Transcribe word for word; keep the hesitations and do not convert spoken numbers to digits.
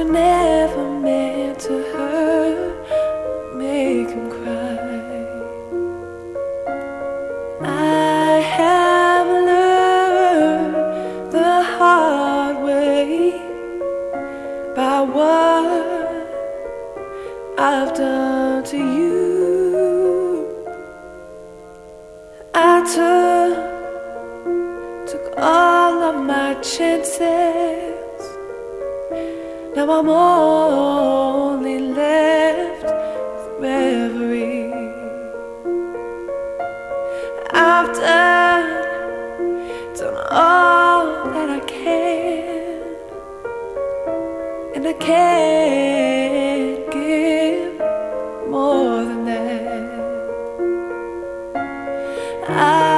never meant to hurt, make him cry. I have learned the hard way by what I've done to you. I took, took all of my chances. Now I'm only left with reverie. I've done, done all that I can, and I can't give more than that. I